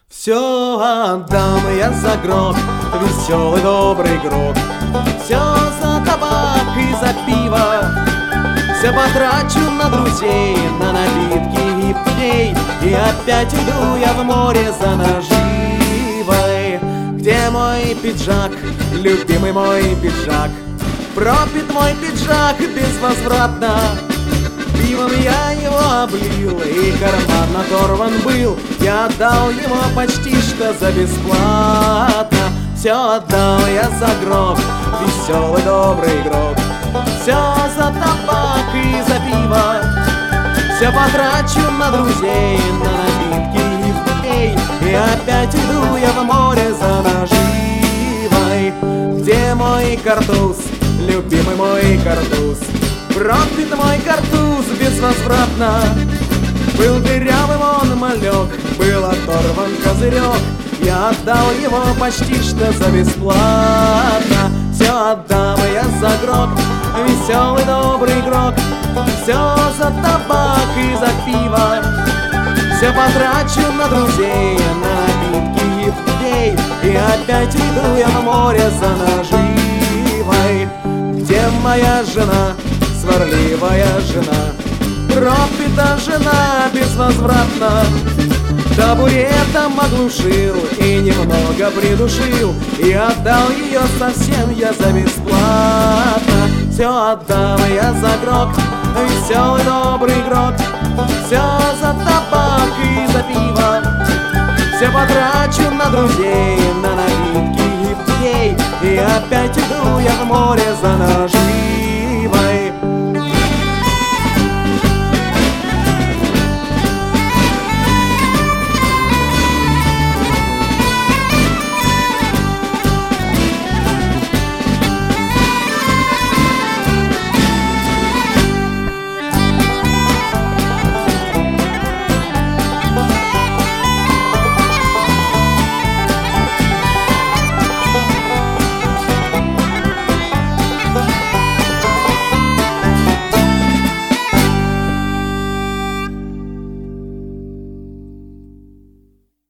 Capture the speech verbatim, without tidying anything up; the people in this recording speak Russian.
Все отдам я за гроб, веселый добрый гроб. Все за табак и за пиво, все потрачу на друзей, на напитки и пней. И опять иду я в море за наживой. Где мой пиджак, любимый мой пиджак? Пропит мой пиджак безвозвратно. Пивом я его облил, и карман оторван был. Я отдал ему почти что за бесплатно. Все отдал я за гроб, веселый добрый гроб. Все за табак и за пиво, все потрачу на друзей, на напитки и в пей. И опять иду я в море за наживой. Где мой картуз, любимый мой картуз? Пропит мой картуз безвозвратно. Был дырявым он малек, был оторван козырек. Я отдал его почти что за бесплатно. Все отдам я за гроб, веселый добрый гроб. Все за табак и за пиво, все потрачу на друзей, на напитки и в пей. И опять иду я в море за наживой. Где моя жена, сварливая жена? Пропита жена безвозвратно. Табуретом оглушил и немного придушил, и отдал ее совсем я за бесплатно. Все отдам я за гроб, веселый добрый гроб. Все за табак и за пиво, все потрачу на друзей, на напитки и в пей. И опять иду я в море за нож.